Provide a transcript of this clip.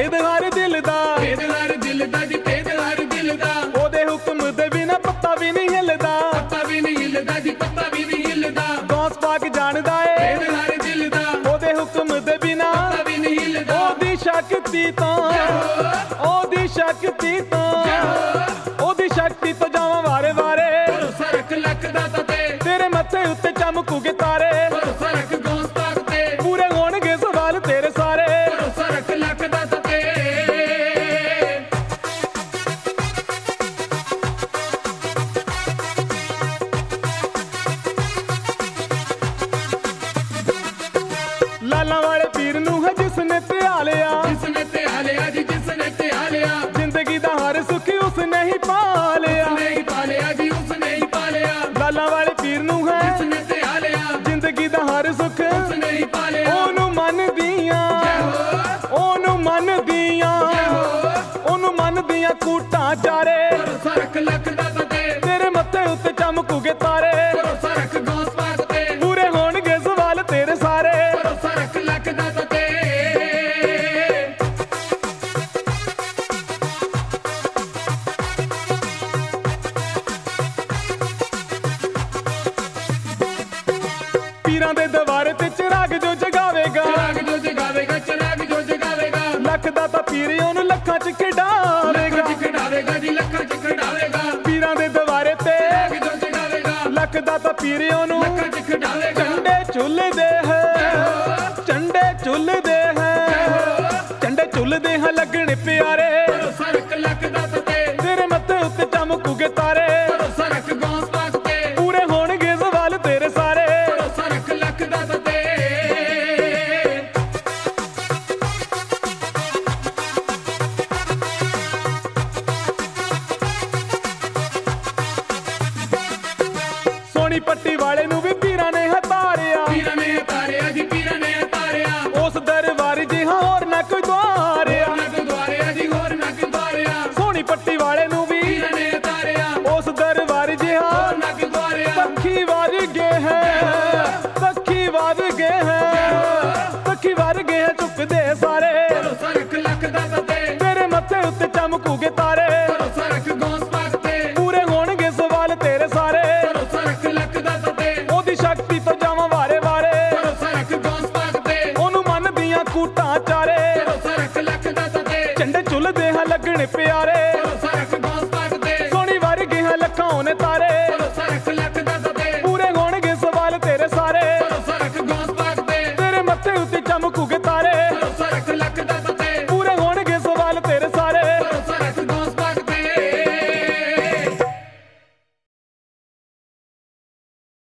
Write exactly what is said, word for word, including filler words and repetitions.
ਭੇਦ ਹਰ ਦਿਲ ਦਾ, ਭੇਦ ਹਰ ਦਿਲ ਦਾ ਜੀ, ਭੇਦ ਹਰ ਦਿਲ ਦਾ। ਉਹਦੇ ਹੁਕਮ ਦੇ ਬਿਨਾ ਪੱਤਾ ਵੀ ਨਹੀਂ ਹਿੱਲਦਾ, ਪੱਤਾ ਵੀ ਨਹੀਂ ਹਿੱਲਦਾ ਜੀ, ਪੱਤਾ ਵੀ ਨਹੀਂ ਹਿੱਲਦਾ। ਗੌਸ ਪਾਕ ਜਾਣਦਾ ਏ ਭੇਦ ਹਰ ਦਿਲ ਦਾ, ਉਹਦੇ ਹੁਕਮ ਦੇ ਬਿਨਾ ਪੱਤਾ ਵੀ ਨਹੀਂ ਹਿੱਲਦਾ। ਉਹਦੀ ਸ਼ਕਤੀ ਤੋਂ, ਉਹਦੀ ਸ਼ਕਤੀ ਤੋਂ, ਉਹਦੀ ਸ਼ਕਤੀ ਤੋਂ ਜਾਵਾਂ ਵਾਰੇ ਵਾਰੇ। ਭਰੋਸਾ ਰੱਖ ਲੱਖ ਦਾਤਾ ਤੇ, ਤੇਰੇ ਮੱਥੇ ਉੱਤੇ ਚਮਕੂਗੇ ਤਾਰੇ। ਭਰੋਸਾ ਰੱਖ ਗੌਸ ਪਾਕ ਤੇ, ਪੂਰੇ ਹੋਣਗੇ ਸਵਾਲ ਤੇਰੇ ਸਾਰੇ। ਭਰੋਸਾ ਰੱਖ ਲੱਖ ਦਾਤਾ ਤੇ। ਲਾਲਾਂ ਵਾਲੇ ਪੀਰ ਨੂੰ ਹੈ ਜਿਸਨੇ ਧਿਆ ਲਿਆ, ਜਿਸਨੇ ਧਿਆ ਲਿਆ ਜੀ, ਜਿਸਨੇ ਧਿਆ ਲਿਆ। ਜ਼ਿੰਦਗੀ ਦਾ ਹਰ ਸੁੱਖ ਉਸਨੇ ਹੀ ਪਾ ਲਿਆ, ਉਸਨੇ ਹੀ ਪਾ ਲਿਆ ਜੀ, ਉਸਨੇ ਹੀ ਪਾ ਲਿਆ। ਲਾਲਾਂ ਵਾਲੇ ਪੀਰ ਨੂੰ ਹੈ ਜਿਸਨੇ ਧਿਆ ਲਿਆ, ਜ਼ਿੰਦਗੀ ਦਾ ਹਰ ਸੁੱਖ ਉਸਨੇ ਹੀ ਪਾ ਲਿਆ। ਉਹਨੂੰ ਮੰਨਦੀਆਂ, ਉਹਨੂੰ ਮੰਨਦੀਆਂ, ਉਹਨੂੰ ਮੰਨਦੀਆਂ ਕੂਟਾਂ ਚਾਰੇ। ਭਰੋਸਾ ਰੱਖ ਲੱਖ ਦਾਤਾ ਤੇ, ਤੇਰੇ ਮੱਥੇ ਉੱਤੇ ਚਮਕੂਗੇ ਤਾਰੇ। ਭਰੋਸਾ ਰੱਖ ਗੌਸ ਪਾਕ ਤੇ, ਪੂਰੇ ਹੋਣਗੇ ਸਵਾਲ ਤੇਰੇ ਸਾਰੇ। ਭਰੋਸਾ ਰੱਖ ਲੱਖ ਦਾਤਾ ਤੇ। ਪੀਰਾਂ ਦੇ ਦਰਬਾਰ ਤੇ ਚਿਰਾਗ ਜੋ ਜਗਾਵੇਗਾ, ਚਿਰਾਗ ਜੋ ਜਗਾਵੇਗਾ, ਚਿਰਾਗ ਜੋ ਜਗਾਵੇਗਾ। ਲੱਖ ਦਾ ਤਾਂ ਪੀਰ ਉਹਨੂੰ ਲੱਖਾਂ ਚ ਖਿਡਾਵੇਗਾ। ਲੱਖਾਂ ਚ ਖਿਡਾਵੇਗਾ ਜੀ, ਲੱਖਾਂ ਚ ਖਿਡਾਵੇਗਾ। ਪੀਰਾਂ ਦੇ ਦਰਬਾਰ ਤੇ ਚਿਰਾਗ ਜੋ ਜਗਾਵੇਗਾ, ਲੱਖ ਦਾ ਤਾਂ ਪੀਰ ਉਹਨੂੰ ਲੱਖਾਂ ਚ ਖਿਡਾਵੇਗਾ। ਝੰਡੇ ਝੁੱਲਦੇ ਹੈ, ਝੰਡੇ ਝੁੱਲਦੇ ਹੈ, ਝੰਡੇ ਝੁੱਲਦੇ ਹੈ ਲੱਗਣ ਪਿਆਰੇ।